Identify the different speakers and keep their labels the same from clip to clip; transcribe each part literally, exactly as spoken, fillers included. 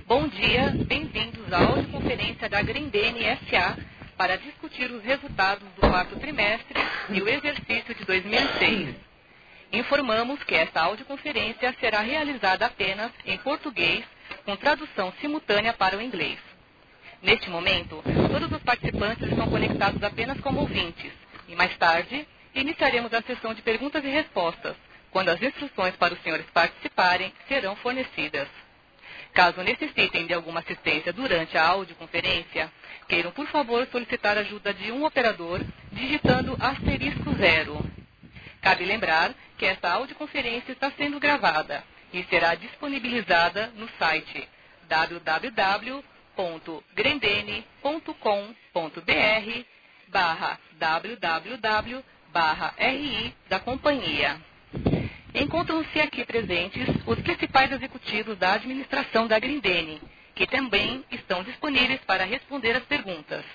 Speaker 1: Bom dia, bem-vindos à audioconferência da Grendene S A para discutir os resultados do quarto trimestre e o exercício de dois mil e seis. Informamos que esta audioconferência será realizada apenas em português, com tradução simultânea para o inglês. Neste momento, todos os participantes estão conectados apenas como ouvintes, e mais tarde, iniciaremos a sessão de perguntas e respostas, quando as instruções para os senhores participarem serão fornecidas. Caso necessitem de alguma assistência durante a audioconferência, queiram, por favor, solicitar a ajuda de um operador digitando asterisco zero. Cabe lembrar que esta audioconferência está sendo gravada e será disponibilizada no site w w w ponto grendene ponto com ponto b r barra w w w barra r i da companhia. Encontram-se aqui presentes os principais executivos da administração da Grendene, que também estão disponíveis para responder as perguntas.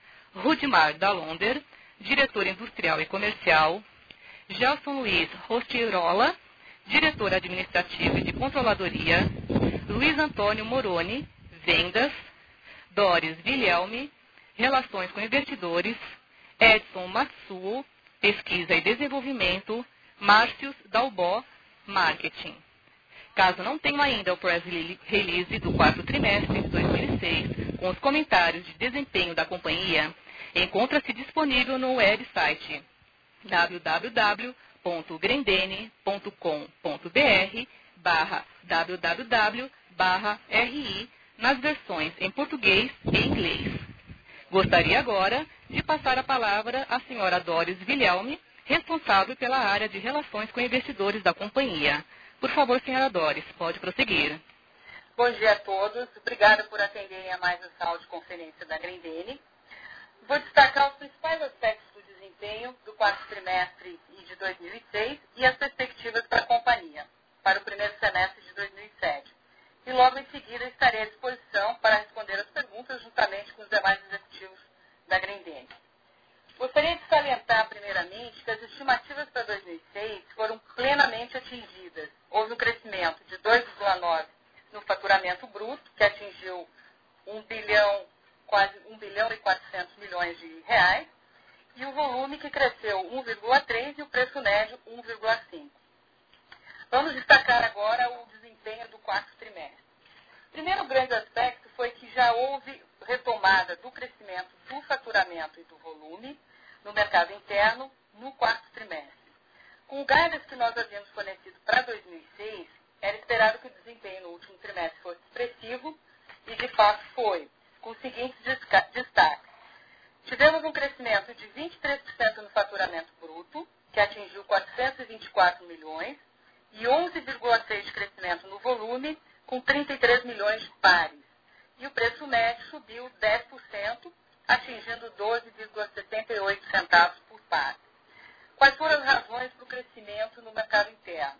Speaker 1: Rudimar Dalonder, diretor industrial e comercial. Gelson Luiz Rostirola, diretor administrativo e de controladoria. Luiz Antônio Moroni, vendas. Doris Vilhelme, relações com investidores. Edson Matsuo, pesquisa e desenvolvimento. Márcios Dalbó, marketing. Caso não tenham ainda o press release do quarto trimestre de dois mil e seis, com os comentários de desempenho da companhia, encontra-se disponível no website w w w ponto grendene ponto com ponto b r barra w w w barra r i nas versões em português e inglês. Gostaria agora de passar a palavra à senhora Doris Vilhelme, responsável pela área de relações com investidores da companhia. Por favor, senhora Doris, pode prosseguir.
Speaker 2: Bom dia a todos. Obrigada por atenderem a mais essa audioconferência da Grendene. Vou destacar os principais aspectos do desempenho do quarto trimestre de dois mil e seis e as perspectivas para a companhia para o primeiro semestre de dois mil e sete. E logo em seguida estarei à disposição para responder as perguntas juntamente com os demais executivos da Grendene. Gostaria de salientar, primeiramente, que as estimativas para dois mil e seis foram plenamente atingidas. Houve um crescimento de dois vírgula nove por cento no faturamento bruto, que atingiu um bilhão, quase um bilhão e quatrocentos milhões de reais, e o volume que cresceu um vírgula três por cento e o preço médio um vírgula cinco por cento. Vamos destacar agora o desempenho do quarto trimestre. O primeiro grande aspecto foi que já houve retomada do crescimento do faturamento e do volume no mercado interno no quarto trimestre. Com o guidance que nós havíamos fornecido para dois mil e seis, era esperado que o desempenho no último trimestre fosse expressivo e, de fato, foi, com os seguintes destaques. Tivemos um crescimento de vinte e três por cento no faturamento bruto, que atingiu quatrocentos e vinte e quatro milhões, e onze vírgula seis por cento de crescimento no volume, com trinta e três milhões de pares. E o preço médio subiu dez por cento, atingindo doze vírgula setenta e oito centavos por par. Quais foram as razões para o crescimento no mercado interno?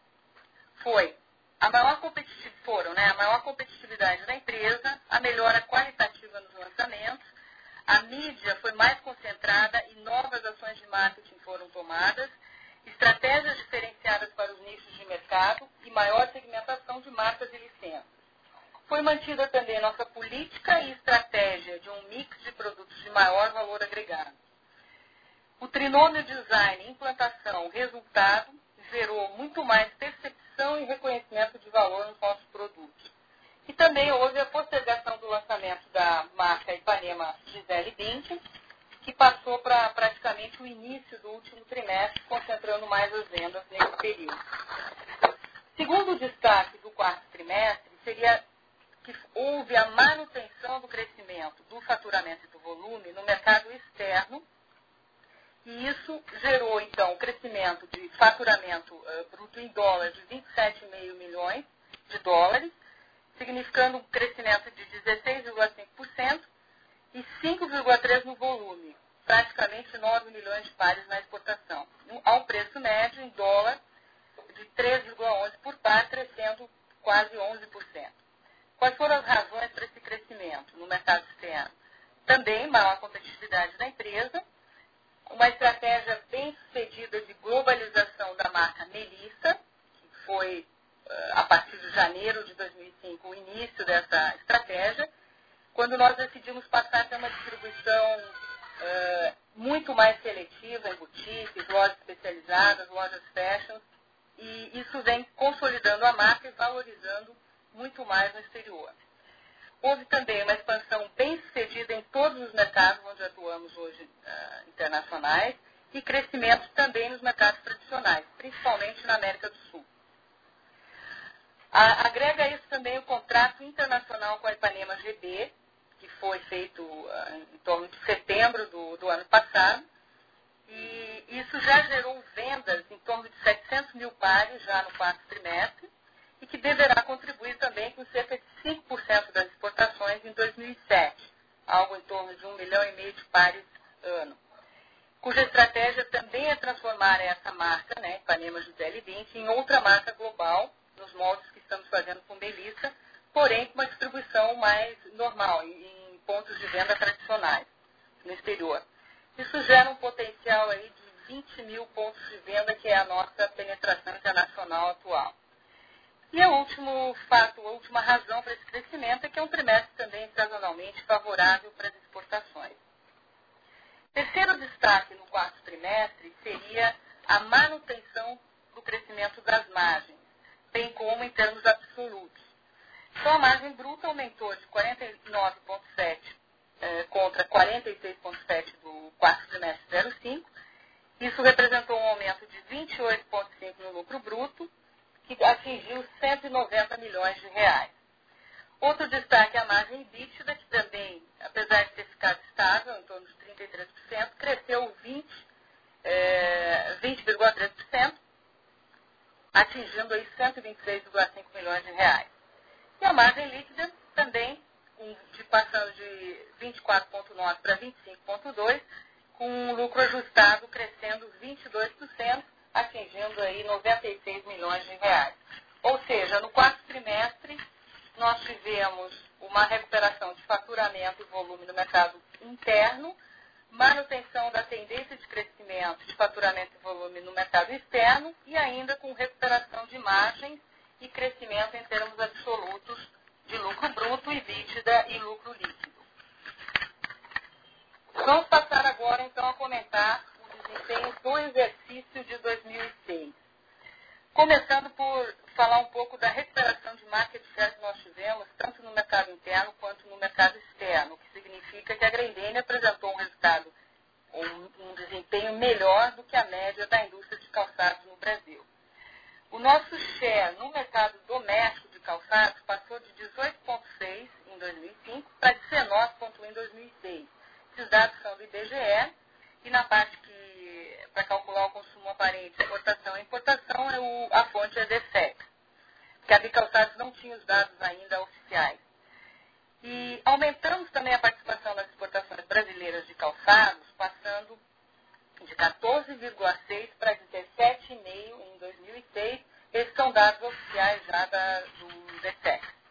Speaker 2: Foi a maior competitividade, foram, né, a maior competitividade da empresa, a melhora qualitativa nos lançamentos, a mídia foi mais concentrada e novas ações de marketing foram tomadas, estratégias diferenciadas para os nichos de mercado e maior segmentação de marcas e licenças. Foi mantida também nossa política e estratégia de um mix de produtos de maior valor agregado. O trinômio design, implantação, resultado, gerou muito mais percepção e reconhecimento de valor nos nossos produtos. E também houve a postergação do lançamento da marca Ipanema Gisele Bündchen, que passou para praticamente o início do último trimestre, concentrando mais as vendas nesse período. Segundo destaque do quarto trimestre, seria que houve a manutenção do crescimento do faturamento e do volume no mercado externo, e isso gerou, então, o crescimento de faturamento uh, bruto em dólares de vinte e sete vírgula cinco milhões de dólares, significando um crescimento de dezesseis vírgula cinco por cento e cinco vírgula três por cento no volume, praticamente nove milhões de pares na exportação, a um preço médio em dólar de três vírgula onze por par, crescendo quase onze por cento. Quais foram as razões para esse crescimento no mercado externo? Também maior competitividade da empresa, uma estratégia bem sucedida de globalização da marca Melissa, que foi a partir de janeiro de dois mil e cinco, o início dessa estratégia, quando nós decidimos passar a ter uma distribuição uh, muito mais seletiva em boutiques, lojas especializadas, lojas fashion, e isso vem consolidando a marca e valorizando muito mais no exterior. Houve também uma expansão bem sucedida em todos os mercados onde atuamos hoje uh, internacionais e crescimento também nos mercados tradicionais, principalmente na América do Sul. A, agrega a isso também o contrato internacional com a Ipanema G B, que foi feito uh, em torno de setembro do, do ano passado, e isso já gerou vendas em torno de setecentos mil pares já no quarto trimestre, e que deverá contribuir também com cerca de cinco por cento das exportações em dois mil e sete, algo em torno de um milhão e meio de pares ano, cuja estratégia também é transformar essa marca, né, Ipanema Gisele Bündchen, em outra marca global, nos moldes que estamos fazendo com Melissa, porém com uma distribuição mais normal, em pontos de venda tradicionais, no exterior. Isso gera um potencial aí de vinte mil pontos de venda, que é a nossa penetração internacional atual. E o último fato, a última razão para esse crescimento é que é um trimestre também sazonalmente favorável para as exportações. Terceiro destaque no quarto trimestre seria a manutenção do crescimento das margens, bem como em termos absolutos. Então, a margem bruta aumentou de quarenta e nove vírgula sete eh, contra quarenta e seis vírgula sete do quarto trimestre de zero vírgula cinco. Isso representou um aumento de vinte e oito vírgula cinco no lucro bruto, que atingiu cento e noventa milhões de reais. Outro destaque é a margem EBITDA, que também, apesar de ter ficado estável, em torno de trinta e três por cento, cresceu vinte vírgula três por cento, atingindo aí cento e vinte e seis vírgula cinco milhões de reais. E a margem líquida também, de, passando de vinte e quatro vírgula nove por cento para vinte e cinco vírgula dois por cento, com um lucro ajustado crescendo vinte e dois por cento, atingindo aí noventa e seis milhões de reais. Ou seja, no quarto trimestre, nós tivemos uma recuperação de faturamento e volume no mercado interno, manutenção da tendência de crescimento de faturamento e volume no mercado externo e ainda com recuperação de margens e crescimento em termos absolutos de lucro bruto, EBITDA e lucro líquido. Vamos passar agora, então, a comentar o desempenho do exercício de dois mil e seis. Começando por falar um pouco da recuperação de market share que nós tivemos, tanto no mercado interno quanto no mercado externo, o que significa que a Grendene apresentou um resultado, um, um desempenho melhor do que a média da indústria de calçados no Brasil. O nosso share no mercado doméstico de calçados passou de dezoito vírgula seis em dois mil e cinco para dezenove vírgula um em dois mil e seis. Esses dados são do I B G E, e na parte que, para calcular o consumo aparente, exportação e importação, é o, a fonte é D S E C, porque a Bicalçados não tinha os dados ainda oficiais. E aumentamos também a participação das exportações brasileiras de calçados, passando de quatorze vírgula seis para dezessete vírgula cinco em dois mil e seis. Esses são dados oficiais já da, do D S E C.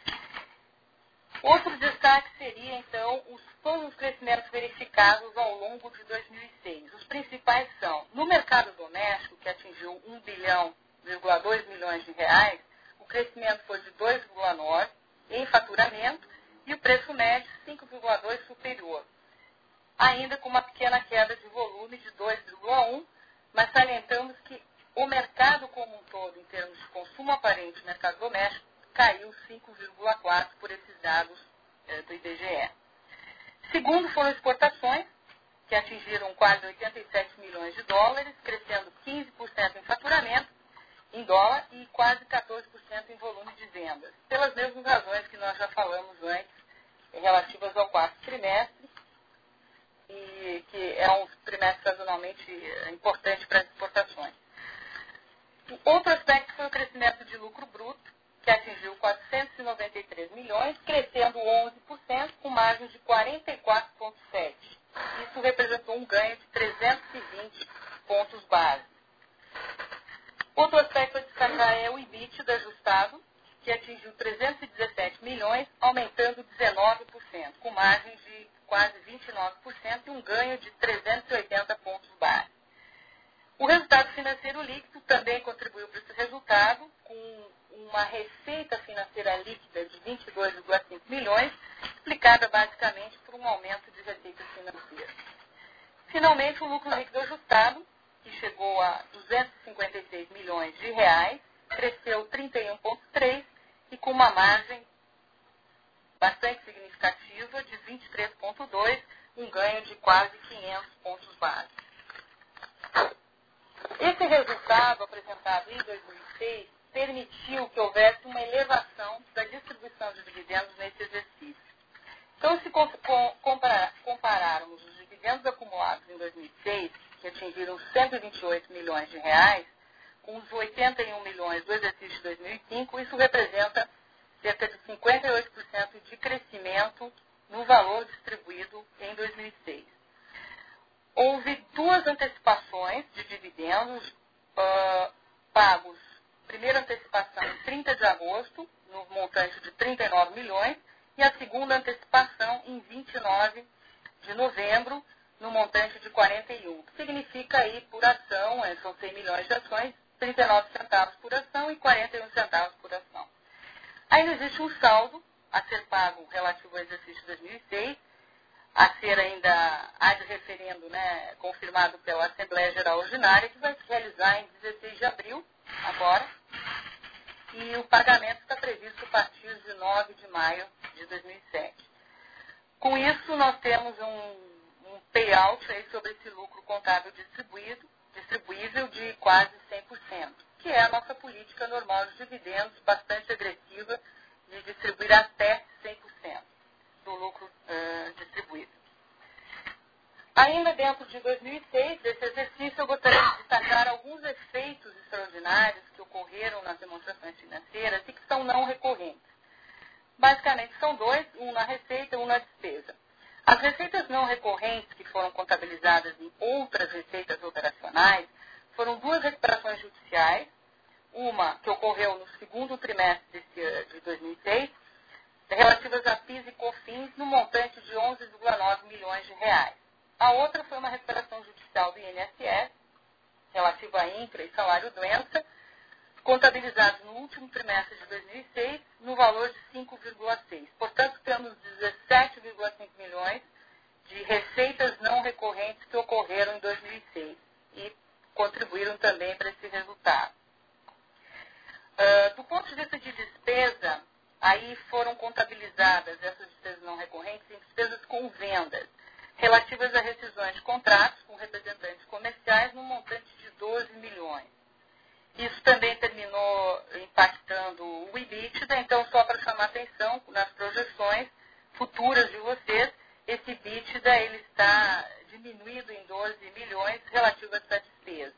Speaker 2: Outro destaque seria, então, os, todos os crescimentos verificados ao longo de dois mil e seis. Os principais são, no mercado doméstico, que atingiu um bilhão vírgula dois milhões de reais, o crescimento foi de dois vírgula nove em faturamento e o preço médio cinco vírgula dois superior. Ainda com uma pequena queda de volume de dois vírgula um, mas salientamos que o mercado como um todo, em termos de consumo aparente, mercado doméstico, caiu cinco vírgula quatro por esses dados eh, do I B G E. Segundo foram exportações, que atingiram quase oitenta e sete milhões de dólares, crescendo quinze por cento em faturamento em dólar e quase quatorze por cento em volume de vendas, pelas mesmas razões que nós já falamos antes, relativas ao quarto trimestre, e que é um trimestre sazonalmente importante para as exportações. Outro aspecto foi o crescimento de lucro bruto, que atingiu quatrocentos e noventa e três milhões, crescendo onze por cento, com margem de quarenta e quatro vírgula sete por cento. Isso representou um ganho de trezentos e vinte pontos base. Outro aspecto a destacar é o EBITDA ajustado, que atingiu trezentos e dezessete milhões, aumentando dezenove por cento, com margem de quase vinte e nove por cento e um ganho de trezentos e oitenta pontos base. O resultado financeiro líquido também contribuiu para esse resultado, com receita de vinte e dois vírgula cinco milhões, explicada basicamente por um aumento de receitas financeiras. Finalmente, o lucro líquido ajustado, que chegou a duzentos e cinquenta e seis milhões de reais, cresceu trinta e um vírgula três por cento e com uma margem bastante significativa de vinte e três vírgula dois por cento, um ganho de quase quinhentos pontos básicos. Esse resultado apresentado em dois mil e seis permitiu que houvesse uma elevação da distribuição de dividendos nesse exercício. Então, se comparar, compararmos os dividendos acumulados em dois mil e seis, que atingiram cento e vinte e oito milhões de reais, com os oitenta e um milhões do exercício de dois mil e cinco, isso representa cerca de cinquenta e oito por cento de crescimento no valor distribuído em dois mil e seis. Houve duas antecipações de dividendos uh, pagos. Primeira antecipação em trinta de agosto, no montante de trinta e nove milhões, e a segunda antecipação em vinte e nove de novembro, no montante de quarenta e um, que significa aí por ação, são cem milhões de ações, trinta e nove centavos por ação e quarenta e um centavos por ação. Ainda existe um saldo a ser pago relativo ao exercício de dois mil e seis, a ser ainda ad referendo, né, confirmado pela Assembleia Geral Ordinária, que vai se realizar em dezesseis de abril, agora, e o pagamento está previsto a partir de nove de maio de dois mil e sete. Com isso, nós temos um, um payout aí sobre esse lucro contábil distribuído, distribuível de quase cem por cento, que é a nossa política normal de dividendos, bastante agressiva, de distribuir até cem por cento do lucro uh, distribuído. Ainda dentro de dois mil e seis, desse exercício, eu gostaria de destacar alguns efeitos extraordinários que ocorreram nas demonstrações financeiras e que são não recorrentes. Basicamente são dois, um na receita e um na despesa. As receitas não recorrentes que foram contabilizadas em outras receitas operacionais foram duas recuperações judiciais, uma que ocorreu no segundo trimestre desse, de dois mil e seis, relativas a PIS e COFINS no montante de onze vírgula nove milhões de reais. A outra foi uma recuperação judicial do I N S S, relativa a INCRA e salário-doença, contabilizados no último trimestre de dois mil e seis, no valor de cinco vírgula seis. Portanto, temos dezessete vírgula cinco milhões de receitas não recorrentes que ocorreram em dois mil e seis e contribuíram também para esse resultado. Uh, do ponto de vista de despesa, aí foram contabilizadas essas despesas não recorrentes em despesas com vendas, relativas a rescisões de contratos com representantes comerciais no montante de doze milhões. Isso também terminou impactando o EBITDA, então só para chamar atenção nas projeções futuras de vocês, esse EBITDA ele está diminuído em doze milhões relativo a essa despesa.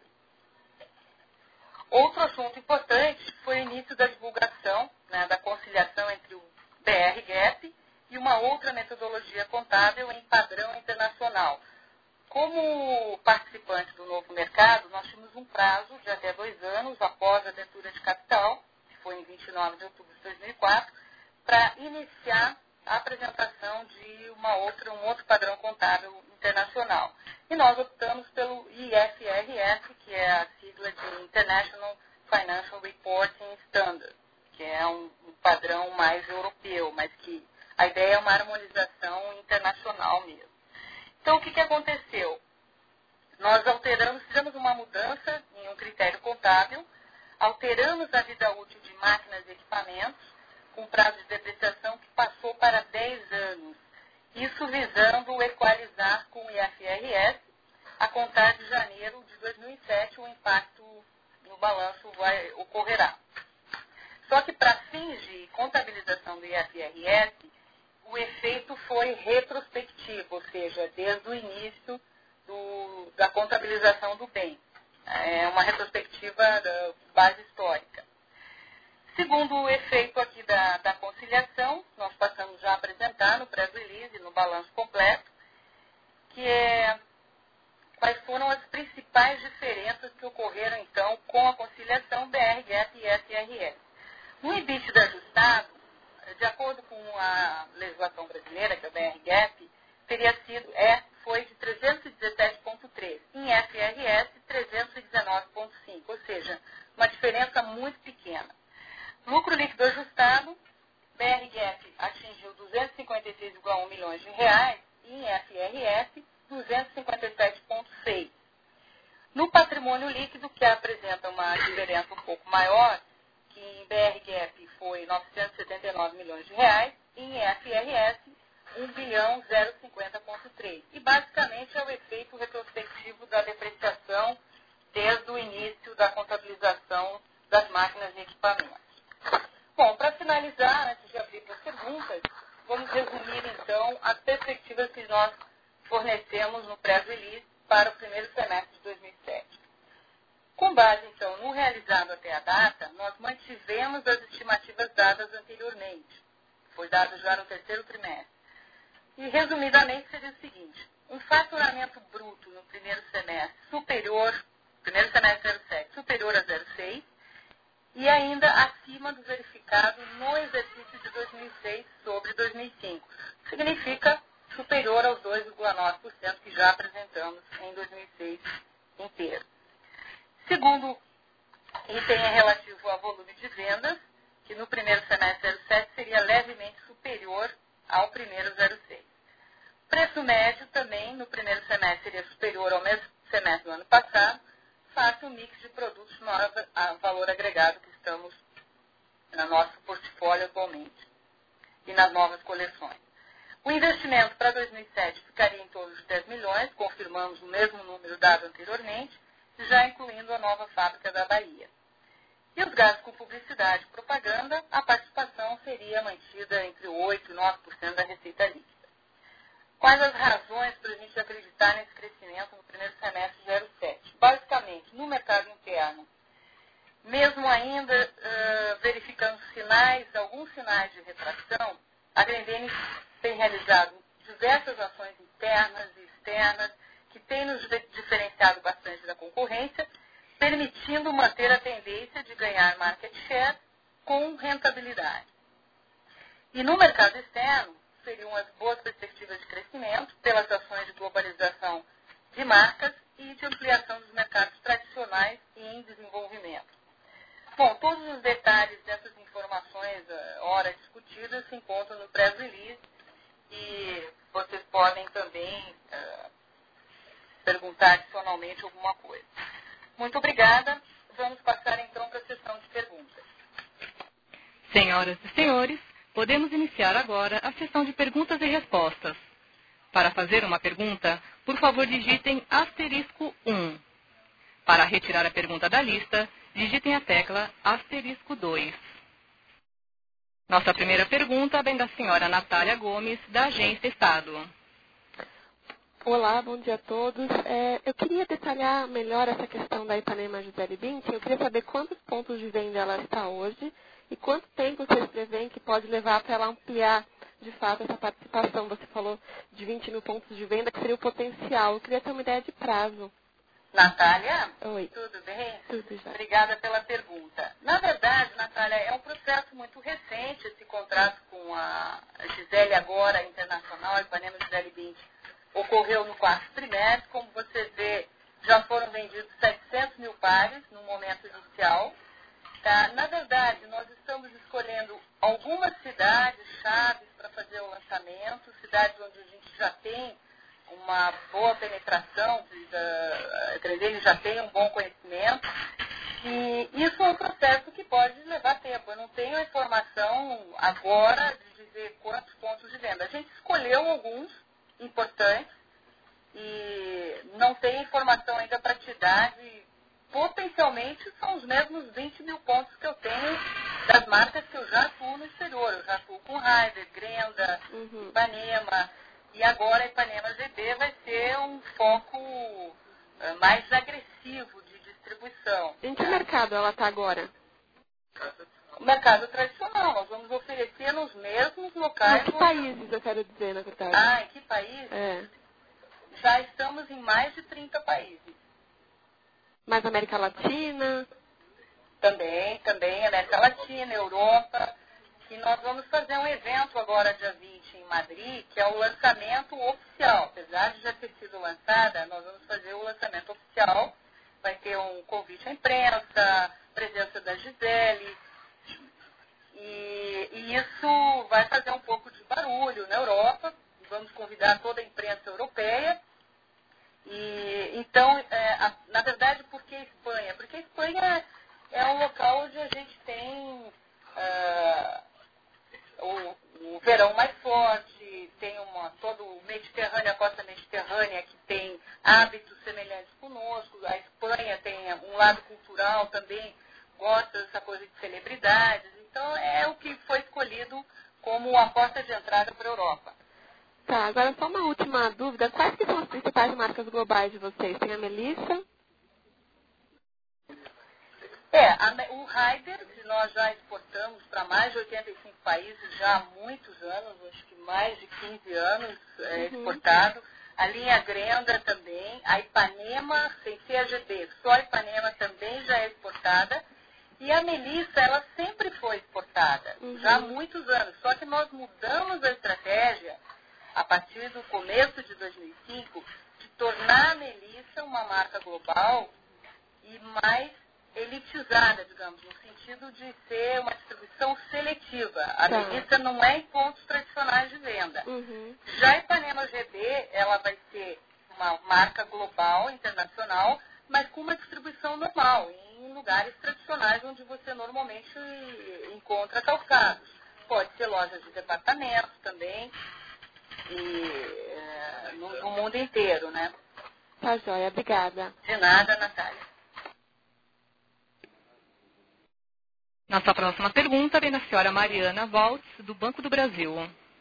Speaker 2: Outro assunto importante foi o início da divulgação, né, da conciliação entre o B R GAAP e uma outra metodologia contábil em padrão internacional. Como participante do novo mercado, nós tínhamos um prazo de até dois anos após a abertura de capital, que foi em vinte e nove de outubro de dois mil e quatro, para iniciar a apresentação de uma outra, um outro padrão contábil internacional. E nós optamos pelo I F R S, que é a sigla de International Financial Reporting Standard, que é um, um padrão mais europeu, mas que a ideia é uma harmonização internacional mesmo. Então, o que, que aconteceu? Nós alteramos, fizemos uma mudança em um critério contábil, alteramos a vida útil de máquinas e equipamentos, com prazo de depreciação que passou para dez anos. Isso visando equalizar com o I F R S, a contar de janeiro de dois mil e sete, o impacto no balanço vai, ocorrerá. Só que para fins de contabilização do I F R S, o efeito foi retrospectivo, ou seja, desde o início do, da contabilização do bem. É uma retrospectiva da base histórica. Segundo o efeito aqui da, da conciliação, nós passamos já a apresentar no press release, no balanço completo, que é quais foram as principais diferenças que ocorreram, então, com a conciliação B R GAAP e I F R S. No EBITDA ajustado, de acordo com a legislação brasileira, que é o B R GAAP, teria sido, é, foi de trezentos e dezessete vírgula três, em I F R S trezentos e dezenove vírgula cinco, ou seja, uma diferença muito pequena. Lucro líquido ajustado, B R atingiu duzentos e cinquenta e seis vírgula um milhões de reais e em F R S duzentos e cinquenta e sete vírgula seis. No patrimônio líquido, que apresenta uma diferença um pouco maior, que em B R G A P foi novecentos e setenta e nove milhões de reais e em F R S um bilhão zero cinquenta vírgula três. E basicamente é o efeito retrospectivo da depreciação desde o início da contabilização das máquinas e equipamentos. Bom, para finalizar, antes de abrir para as perguntas, vamos resumir então as perspectivas que nós fornecemos no pré release para o primeiro semestre de dois mil e sete. Com base, então, no realizado até a data, nós mantivemos as estimativas dadas anteriormente. Foi dado já no terceiro trimestre. E, resumidamente, seria o seguinte: um faturamento bruto no primeiro semestre superior, primeiro semestre zero vírgula sete, superior a zero vírgula seis, e ainda acima do verificado no exercício de dois mil e seis sobre dois mil e cinco. Significa superior aos dois vírgula nove por cento que já apresentamos em dois mil e seis inteiro. Segundo item é relativo ao volume de vendas, que no primeiro semestre zero vírgula sete seria levemente superior ao primeiro zero vírgula seis. Preço médio também no primeiro semestre seria superior ao mesmo semestre do ano passado, face ao mix de produtos de maior valor agregado que estamos no nosso portfólio atualmente e nas novas coleções. O investimento para dois mil e sete ficaria em torno de dez milhões, confirmamos o mesmo número dado anteriormente, já incluindo a nova fábrica da Bahia. E os gastos com publicidade e propaganda, a participação seria mantida entre oito por cento e nove por cento da receita líquida. Quais as razões para a gente acreditar nesse crescimento no primeiro semestre de zero vírgula sete? Basicamente, no mercado interno, mesmo ainda uh, verificando sinais, alguns sinais de retração, a Grendene tem realizado diversas ações internas e externas que têm nos diferenciado bastante da concorrência, permitindo manter a tendência de ganhar market share com rentabilidade. E no mercado externo, seriam as boas perspectivas de crescimento pelas ações de globalização de marcas e de ampliação dos mercados tradicionais e em desenvolvimento. Bom, todos os detalhes dessas informações, ora discutidas, se encontram no press release e vocês podem também uh, perguntar adicionalmente alguma coisa. Muito obrigada. Vamos passar então para a sessão de perguntas.
Speaker 1: Senhoras e senhores, podemos iniciar agora a sessão de perguntas e respostas. Para fazer uma pergunta, por favor digitem asterisco um. Para retirar a pergunta da lista, digitem a tecla asterisco dois. Nossa primeira pergunta vem da senhora Natália Gomes, da Agência Estado.
Speaker 3: Olá, bom dia a todos. É, eu queria detalhar melhor essa questão da Ipanema Gisele Bündchen. Eu queria saber quantos pontos de venda ela está hoje e quanto tempo vocês preveem que pode levar para ela ampliar, de fato, essa participação. Você falou de vinte mil pontos de venda, que seria o potencial. Eu queria ter uma ideia de prazo.
Speaker 2: Natália?
Speaker 3: Oi.
Speaker 2: Tudo bem?
Speaker 3: Tudo já.
Speaker 2: Obrigada pela pergunta. Na verdade, Natália, é um processo muito recente esse contrato com a Gisele agora internacional, a Ipanema Gisele Bündchen. Ocorreu no quarto trimestre, como você vê, já foram vendidos setecentos mil pares no momento inicial. Tá? Na verdade, nós estamos escolhendo algumas cidades chaves para fazer o lançamento, cidades onde a gente já tem uma boa penetração, a Grendene já tem um bom conhecimento, e isso é um processo que pode levar tempo. Eu não tenho a informação agora de dizer quantos pontos de venda. A gente escolheu alguns importantes e não tem informação ainda para te dar de, potencialmente são os mesmos vinte mil pontos que eu tenho das marcas que eu já atuo no exterior. Eu já atuo com Raider, Grenda, uhum. Ipanema, e agora a Ipanema G B vai ser um foco uh, mais agressivo de distribuição.
Speaker 3: Em que tá? mercado ela está agora?
Speaker 2: O mercado tradicional. Nós vamos oferecer nos mesmos locais.
Speaker 3: Em que países, eu quero dizer, na verdade?
Speaker 2: Ah, em que países?
Speaker 3: É.
Speaker 2: Já estamos em mais de trinta países.
Speaker 3: Mas América Latina?
Speaker 2: Também, também, América Latina, Europa. E nós vamos fazer um evento agora, dia vinte, em Madrid, que é o lançamento oficial. Apesar de já ter sido lançada, nós vamos fazer o lançamento oficial. Vai ter um convite à imprensa, presença da Gisele. E, e isso vai fazer um pouco na Europa, vamos convidar toda a imprensa europeia. E, então, é, a, na verdade, por que Espanha? Porque a Espanha é um local onde a gente tem uh, o, o verão mais forte, tem uma, todo o Mediterrâneo, a costa mediterrânea, que tem hábitos semelhantes conosco. A Espanha tem um lado cultural também, gosta dessa coisa de celebridades. Então, é o que foi escolhido como a porta de entrada para a Europa.
Speaker 3: Tá, agora só uma última dúvida. Quais que são as principais marcas globais de vocês? Tem a Melissa?
Speaker 2: É, a, o Raider, que nós já exportamos para mais de oitenta e cinco países já há muitos anos, acho que mais de quinze anos é, uhum. exportado. A linha Grenda também, a Ipanema, sem ser a G B, só a Ipanema também já é exportada. E a Melissa, ela sempre foi exportada, uhum. já há muitos anos. Só que nós mudamos a estratégia a partir do começo de dois mil e cinco, de tornar a Melissa uma marca global e mais elitizada, digamos, no sentido de ser uma distribuição seletiva. A tá. Melissa não é em pontos tradicionais de venda. Uhum. Já a Ipanema G B, ela vai ser uma marca global, internacional, mas com uma distribuição normal, em lugares tradicionais onde você normalmente encontra calçados. Pode ser lojas de departamentos também, e é, no, no mundo inteiro, né?
Speaker 3: Tá joia, obrigada.
Speaker 2: De nada, Natália.
Speaker 1: Nossa próxima pergunta vem da senhora Mariana Waltz, do Banco do Brasil.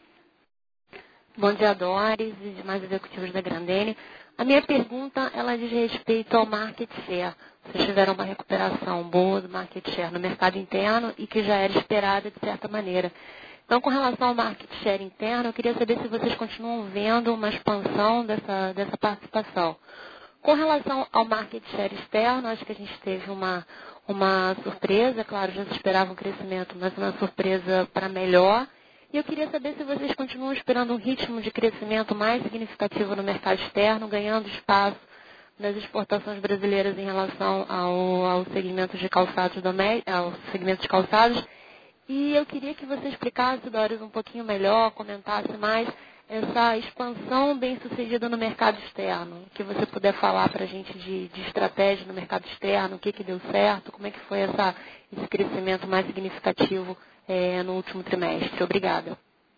Speaker 4: Bom dia, Doris e demais executivos da Grendene. A minha pergunta, ela diz respeito ao market share. Vocês tiveram uma recuperação boa do market share no mercado interno e que já era esperada de certa maneira. Então, com relação ao market share interno, eu queria saber se vocês continuam vendo uma expansão dessa, dessa participação. Com relação ao market share externo, acho que a gente teve uma, uma surpresa, claro, já se esperava um crescimento, mas uma surpresa para melhor. E eu queria saber se vocês continuam esperando um ritmo de crescimento mais significativo no mercado externo, ganhando espaço nas exportações brasileiras em relação ao, ao segmento de calçados, ao segmento de calçados. E eu queria que você explicasse, Doris, um pouquinho melhor, comentasse mais essa expansão bem-sucedida no mercado externo. Que você puder falar para a gente de, de estratégia no mercado externo, o que, que deu certo, como é que foi essa, esse crescimento mais significativo é, no último trimestre. Obrigada.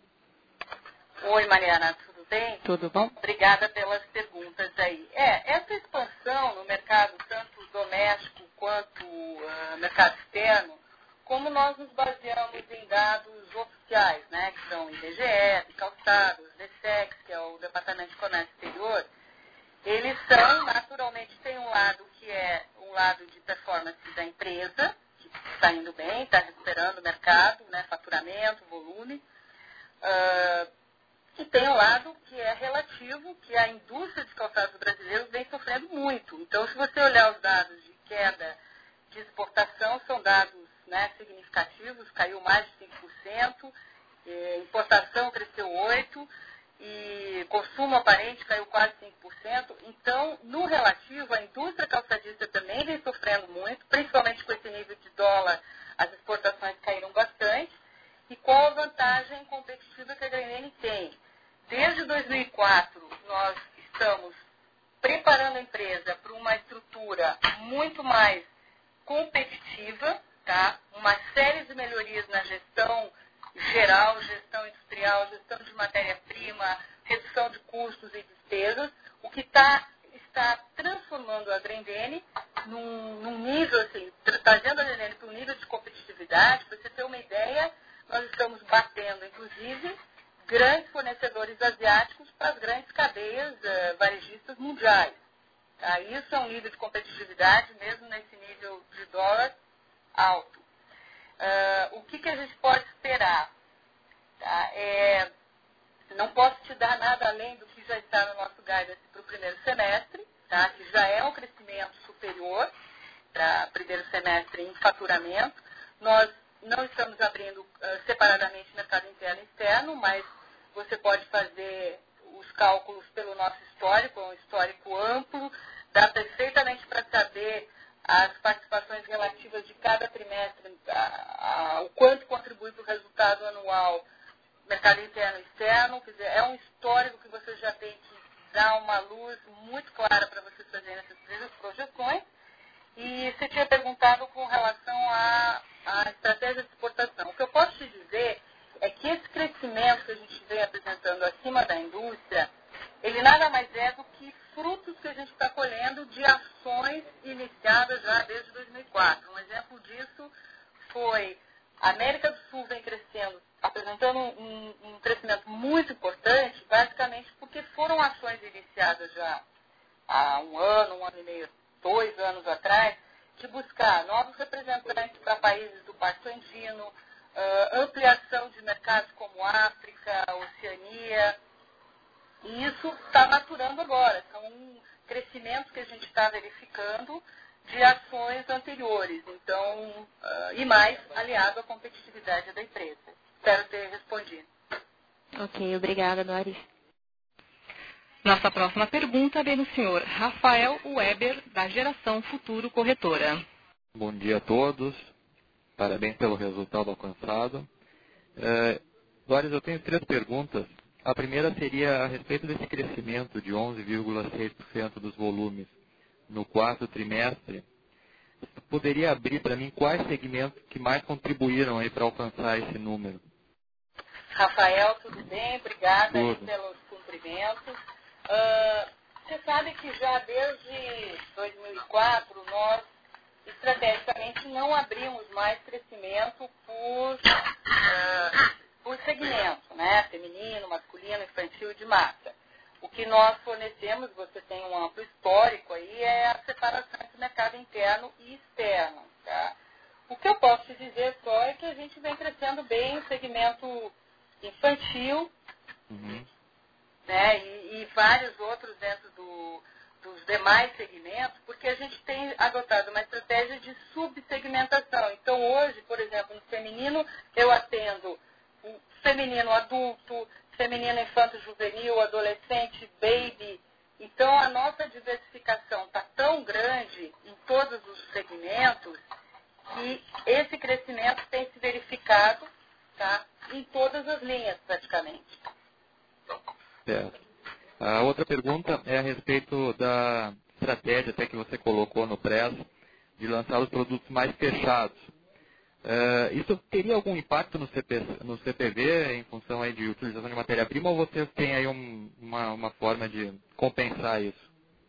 Speaker 2: Oi, Mariana, tudo bem?
Speaker 4: Tudo bom?
Speaker 2: Obrigada pelas perguntas aí. É, essa expansão no mercado, tanto doméstico quanto uh, mercado externo, como nós nos baseamos em dados oficiais, né, que são I B G E, Calçados, D S E C, que é o Departamento de Comércio Exterior, eles são, naturalmente, tem um lado que é um lado de performance da empresa, que está indo bem, está recuperando o mercado, né, faturamento, volume, uh, e tem um lado que é relativo, que a indústria de calçados brasileiros vem sofrendo muito. Então, se você olhar os dados de queda de exportação, são dados, né, significativos, caiu mais de cinco por cento, eh, importação cresceu oito por cento, e consumo aparente caiu quase cinco por cento. Então, no relativo, a indústria calçadista também vem sofrendo muito, principalmente com esse nível de dólar, as exportações caíram bastante. E qual a vantagem competitiva que a Grendene tem? Desde dois mil e quatro, nós estamos preparando a empresa para uma estrutura muito mais competitiva, tá? Uma série de melhorias na gestão geral, gestão industrial, gestão de matéria-prima, redução de custos e despesas, o que tá, está transformando a Grendene num, num nível, assim, trazendo a Grendene para um nível de competitividade. Para você ter uma ideia, nós estamos batendo, inclusive, grandes fornecedores asiáticos para as grandes cadeias uh, varejistas mundiais. Tá? Isso é um nível de competitividade, mesmo nesse nível de dólar alto. Uh, o que, que a gente pode esperar? Tá? É, não posso te dar nada além do que já está no nosso guidance para o primeiro semestre, tá? Que já é um crescimento superior para o primeiro semestre em faturamento. Nós não estamos abrindo uh, separadamente mercado interno e externo, mas você pode fazer os cálculos pelo nosso histórico, é um histórico amplo, dá perfeitamente para saber as participações relativas de cada trimestre, a, a, o quanto contribui para o resultado anual, mercado mercado interno e externo, quer dizer, é um histórico que você já tem que dar uma luz muito clara para vocês fazerem essas projeções. E você tinha perguntado com relação à, à estratégia de exportação. O que eu posso te dizer é que esse crescimento que a gente vem apresentando acima da indústria, ele nada mais é do que frutos que a gente está colhendo de ações iniciadas já desde dois mil e quatro. Um exemplo disso foi a América do Sul vem crescendo, apresentando um, um crescimento muito importante, basicamente porque foram ações iniciadas já há um ano, um ano e meio, dois anos atrás, de buscar novos representantes para países do Pacto Andino, uh, ampliação de mercados como África, Oceania, e isso está maturando agora. São crescimentos que a gente está verificando de ações anteriores, então, uh, e mais aliado à competitividade da empresa. Espero ter respondido.
Speaker 4: Ok, obrigada, Doris.
Speaker 1: Nossa próxima pergunta vem do senhor Rafael Weber, da Geração Futuro Corretora.
Speaker 5: Bom dia a todos. Parabéns pelo resultado alcançado. É, Doris, eu tenho três perguntas. A primeira seria a respeito desse crescimento de onze vírgula seis por cento dos volumes no quarto trimestre. Você poderia abrir para mim quais segmentos que mais contribuíram aí para alcançar esse número?
Speaker 2: Rafael, tudo bem? Obrigada aí
Speaker 5: Tudo.
Speaker 2: pelos cumprimentos. Uh, você sabe que já desde dois mil e quatro nós estrategicamente não abrimos mais crescimento por, uh, por segmento, né? Feminino, masculino, infantil e de massa. O que nós fornecemos, você tem um amplo histórico aí, é a separação entre mercado interno e externo. Tá? O que eu posso te dizer só é que a gente vem crescendo bem o segmento infantil,
Speaker 5: Uhum.
Speaker 2: né, e, e vários outros dentro do, dos demais segmentos, porque a gente tem adotado uma estratégia de subsegmentação. Então, hoje, por exemplo, no feminino, eu atendo o feminino adulto, feminino infanto-juvenil, adolescente, baby. Então, a nossa diversificação está tão grande em todos os segmentos que esse crescimento tem se verificado, tá, em todas as linhas, praticamente.
Speaker 5: Certo. A outra pergunta é a respeito da estratégia até que você colocou no press de lançar os produtos mais fechados. Uh, isso teria algum impacto no, C P, no C P V em função aí de utilização de matéria-prima ou vocês têm aí um, uma, uma forma de compensar isso?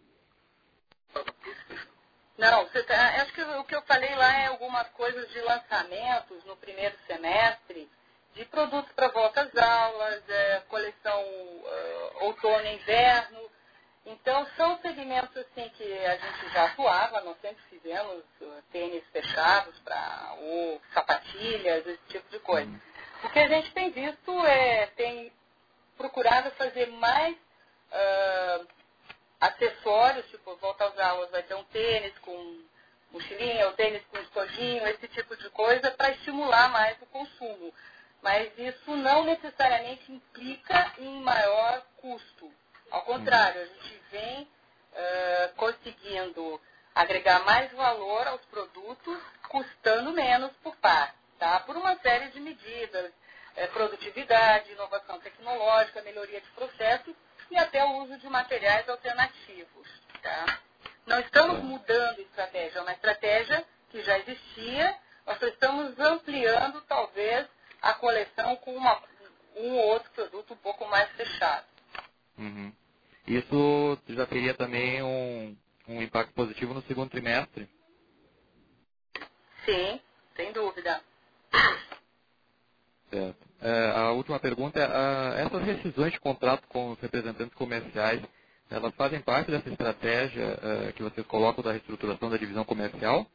Speaker 2: Não, você tá, acho que o que eu falei lá é algumas coisas de lançamentos no primeiro semestre, de produtos para volta às aulas, é, coleção uh, outono e inverno. Então, são segmentos assim que a gente já atuava, nós sempre fizemos uh, tênis fechados para ou sapatilhas, esse tipo de coisa. O que a gente tem visto é, tem procurado fazer mais uh, acessórios, tipo, volta às aulas, vai ter um tênis com mochilinha, ou tênis com estojinho, esse tipo de coisa, para estimular mais o consumo. Mas isso não necessariamente implica em maior custo. Ao contrário, a gente vem uh, conseguindo agregar mais valor aos produtos, custando menos por par, tá? Por uma série de medidas, eh, produtividade, inovação tecnológica, melhoria de processos e até o uso de materiais alternativos, tá? Não estamos mudando estratégia, é uma estratégia que já existia, nós só estamos ampliando, talvez, a coleção com uma, um ou outro produto um pouco mais fechado.
Speaker 5: Uhum. Isso já teria também um, um impacto positivo no segundo trimestre?
Speaker 2: Sim, sem dúvida.
Speaker 5: Certo. É, a última pergunta é, a, essas rescisões de contrato com os representantes comerciais, elas fazem parte dessa estratégia é, que vocês colocam da reestruturação da divisão comercial?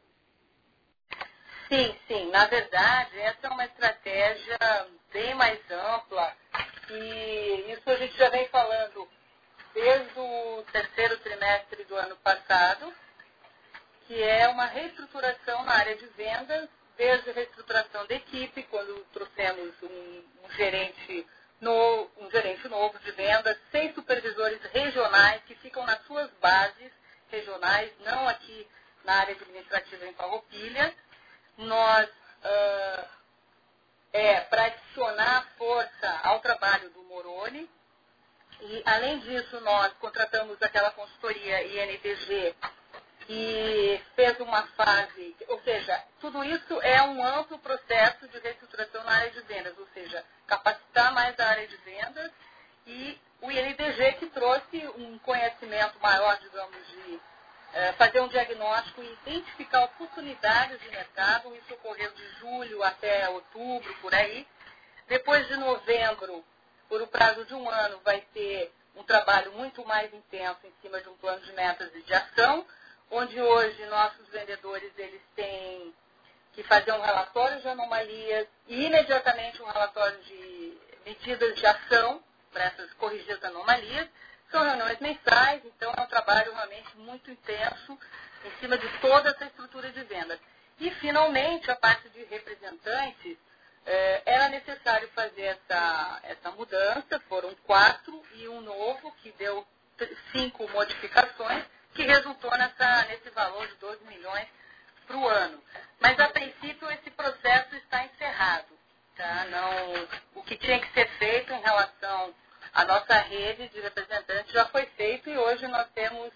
Speaker 2: Sim, sim. Na verdade, essa é uma estratégia bem mais ampla e isso a gente já vem falando desde o terceiro trimestre do ano passado, que é uma reestruturação na área de vendas, desde a reestruturação da equipe, quando trouxemos um, um, gerente, no, um gerente novo de vendas, seis supervisores regionais que ficam nas suas bases regionais, não aqui na área administrativa em Farroupilha. Nós, uh, é, para adicionar força graça ao trabalho do Moroni. E, além disso, nós contratamos aquela consultoria I N T G, que fez uma fase, ou seja, tudo isso é um amplo processo de reestruturação na área de vendas, ou seja, capacitar mais a área de vendas, e o I N T G que trouxe um conhecimento maior, digamos, de eh, fazer um diagnóstico e identificar oportunidades de mercado. Isso ocorreu de julho até outubro, por aí. Depois de novembro, por o prazo de um ano, vai ter um trabalho muito mais intenso em cima de um plano de metas e de ação, onde hoje nossos vendedores eles têm que fazer um relatório de anomalias e imediatamente um relatório de medidas de ação para essas corrigidas anomalias. São reuniões mensais, então é um trabalho realmente muito intenso em cima de toda essa estrutura de vendas. E, finalmente, a parte de representantes, eh, era necessário fazer essa, essa mudança, foram quatro e um novo, que deu cinco modificações, que resultou nessa, nesse valor de doze milhões para o ano. Mas, a princípio, esse processo está encerrado. Tá? Não, o que tinha que ser feito em relação à nossa rede de representantes já foi feito e hoje nós temos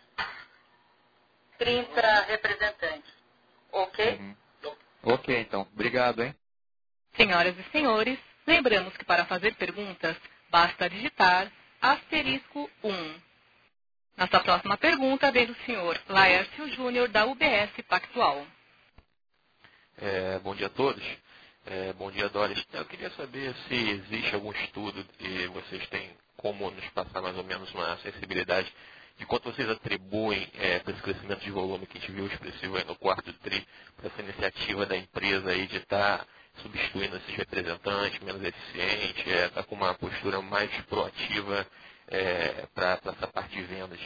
Speaker 2: trinta representantes. Ok?
Speaker 5: Uhum. Ok, então. Obrigado, hein?
Speaker 1: Senhoras e senhores, lembramos que para fazer perguntas, basta digitar asterisco um. Nossa próxima pergunta vem do senhor Laércio Júnior, da U B S Pactual.
Speaker 6: É, bom dia a todos. É, bom dia, Doris. Eu queria saber se existe algum estudo que vocês têm como nos passar mais ou menos uma sensibilidade de quanto vocês atribuem é, para esse crescimento de volume que a gente viu expressivo aí no quarto tri, para essa iniciativa da empresa aí de estar substituindo esses representantes menos eficientes, estar é, tá com uma postura mais proativa é, para essa parte de vendas.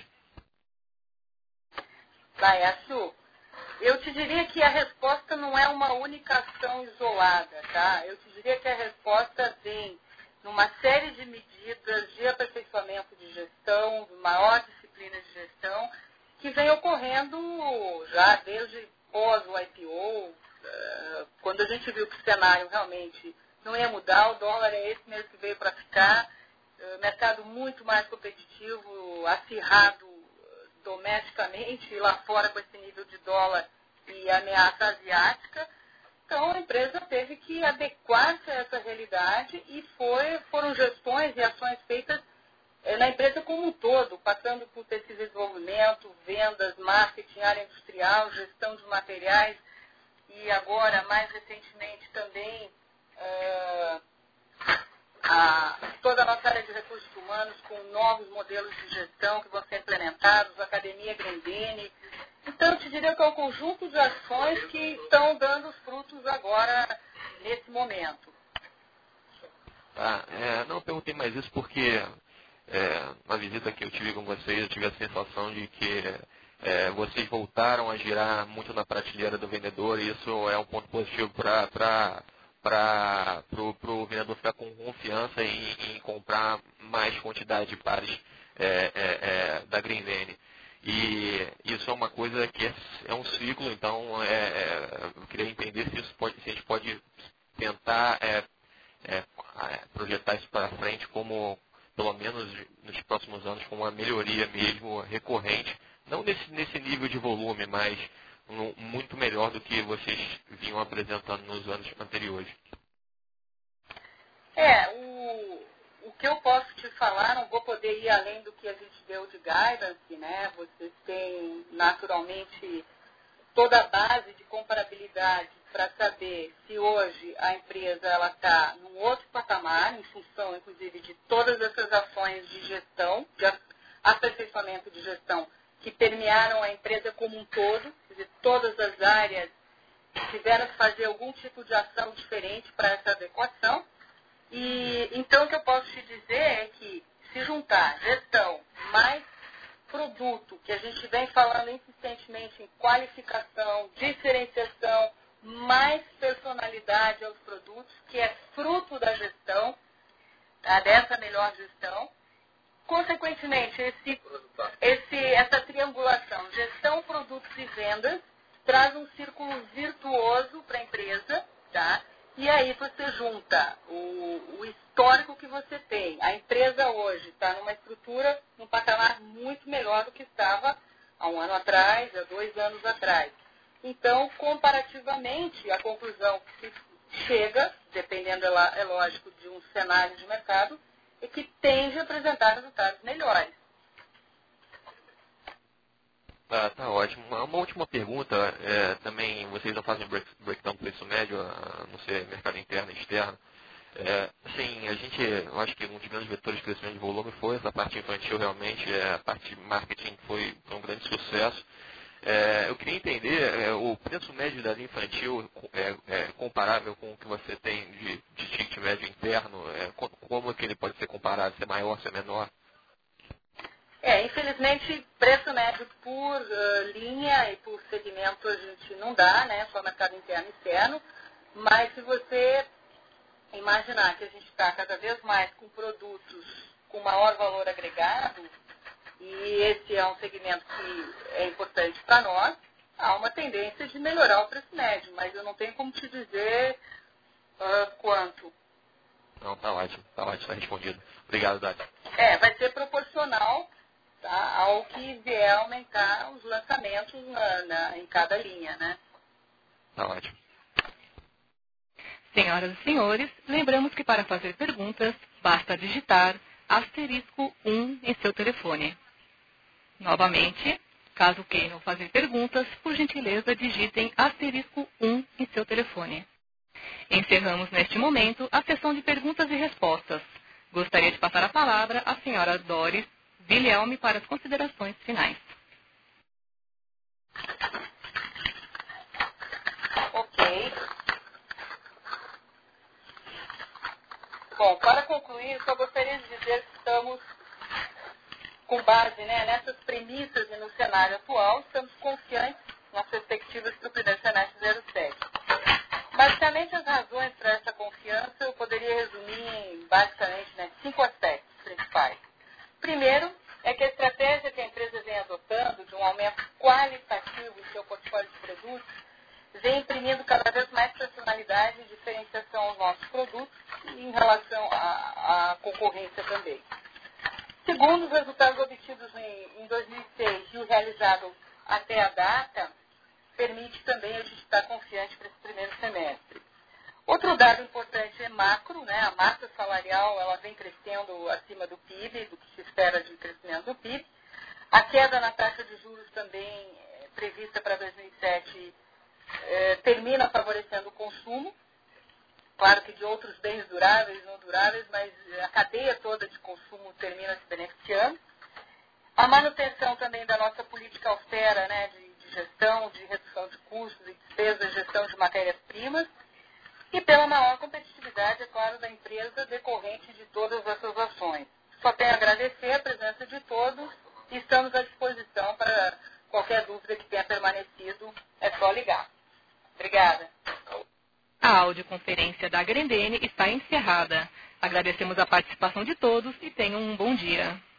Speaker 2: Laércio, eu te diria que a resposta não é uma única ação isolada, tá? Eu te diria que a resposta vem numa série de medidas de aperfeiçoamento de gestão, de maior disciplina de gestão, que vem ocorrendo já desde pós o I P O, quando a gente viu que o cenário realmente não ia mudar, o dólar é esse mesmo que veio para ficar, mercado muito mais competitivo, acirrado domesticamente e lá fora com esse nível de dólar e ameaça asiática. Então a empresa teve que adequar-se a essa realidade e foi, foram gestões e ações feitas eh, na empresa como um todo, passando por pesquisa e desenvolvimento, vendas, marketing, área industrial, gestão de materiais e agora, mais recentemente, também eh, a, toda a nossa área de recursos humanos com novos modelos de gestão que vão ser implementados, a Academia Grendene. Então, eu te diria que é um conjunto de ações que estão dando os frutos agora, nesse momento.
Speaker 6: Tá, é, não, eu perguntei mais isso porque é, na visita que eu tive com vocês, eu tive a sensação de que é, vocês voltaram a girar muito na prateleira do vendedor e isso é um ponto positivo para para o vendedor ficar com confiança em, em comprar mais quantidade de pares é, é, é, da Grendene. E isso é uma coisa que é, é um ciclo, então é, é, eu queria entender se, isso pode, se a gente pode tentar é, é, projetar isso para frente como, pelo menos nos próximos anos, como uma melhoria mesmo recorrente, não nesse, nesse nível de volume, mas um, muito melhor do que vocês vinham apresentando nos anos anteriores.
Speaker 2: É, o, o que eu posso te falar, não vou poder ir além do que a gente deu de guidance, né? Vocês têm naturalmente toda a base de comparabilidade para saber se hoje a empresa ela está num outro patamar, em função, inclusive, de todas essas ações de gestão, de aperfeiçoamento de gestão, que permearam a empresa como um todo, quer dizer, todas as áreas tiveram que fazer algum tipo de ação diferente para essa adequação. E então o que eu posso te dizer é que se juntar gestão mais produto, que a gente vem falando insistentemente em qualificação, diferenciação, mais personalidade aos produtos, que é fruto da gestão, tá, dessa melhor gestão. Consequentemente, esse, esse, essa triangulação, gestão, produtos e vendas, traz um círculo virtuoso para a empresa, tá? E aí você junta o, o histórico que você tem. A empresa hoje está numa estrutura, num patamar muito melhor do que estava há um ano atrás, há dois anos atrás. Então, comparativamente, a conclusão que se chega, dependendo, é lógico, de um cenário de mercado, é que tende a apresentar resultados melhores.
Speaker 6: Tá, tá ótimo. Uma, uma última pergunta, é, também vocês não fazem break, breakdown preço médio, a não ser mercado interno e externo. É, sim, a gente, eu acho que um dos grandes vetores de crescimento de volume foi essa parte infantil realmente, é, a parte de marketing foi, foi um grande sucesso. É, eu queria entender, é, o preço médio da linha infantil é, é comparável com o que você tem de, de ticket médio interno? É, como é que ele pode ser comparado? Se é maior, se é menor?
Speaker 2: É, infelizmente, preço médio por uh, linha e por segmento a gente não dá, né? Só mercado interno e externo. Mas se você imaginar que a gente está cada vez mais com produtos com maior valor agregado, e esse é um segmento que é importante para nós, há uma tendência de melhorar o preço médio, mas eu não tenho como te dizer uh, quanto.
Speaker 6: Não, tá ótimo, tá ótimo, tá respondido. Obrigado, Dati.
Speaker 2: É, vai ser proporcional, tá, ao que vier aumentar os lançamentos na, na, em cada linha, né?
Speaker 6: Tá ótimo.
Speaker 1: Senhoras e senhores, lembramos que para fazer perguntas, basta digitar asterisco um em seu telefone. Novamente, caso queiram fazer perguntas, por gentileza digitem asterisco um em seu telefone. Encerramos neste momento a sessão de perguntas e respostas. Gostaria de passar a palavra à senhora Doris Wilhelm para as considerações finais.
Speaker 2: Ok. Bom, para concluir, só gostaria de dizer que estamos, com base, né, nessas premissas e no cenário atual, estamos confiantes nas perspectivas para o primeiro semestre zero sete. Basicamente, as razões para essa confiança eu poderia resumir em, basicamente, né, cinco aspectos principais. Primeiro, é que a estratégia que a empresa vem adotando de um aumento qualitativo em seu portfólio de produtos vem imprimindo cada vez mais personalidade e diferenciação aos nossos produtos e em relação à, à concorrência também. Segundo, os resultados obtidos em, em dois mil e seis e o realizado até a data permite também a gente estar confiante para esse primeiro semestre. Outro dado importante é macro, né? A massa salarial ela vem crescendo acima do P I B, do que se espera de crescimento do P I B. A queda na taxa de juros também é, prevista para dois mil e sete é, termina favorecendo o consumo. Claro que de outros bens duráveis e não duráveis, mas a cadeia toda de consumo termina se beneficiando. A manutenção também da nossa política austera, né, de, de gestão, de redução de custos e despesas, gestão de matérias-primas, e pela maior competitividade, é claro, da empresa decorrente de todas essas ações. Só tenho a agradecer a presença de todos e estamos à disposição para qualquer dúvida que tenha permanecido, é só ligar. Obrigada.
Speaker 1: A audioconferência da Grendene está encerrada. Agradecemos a participação de todos e tenham um bom dia.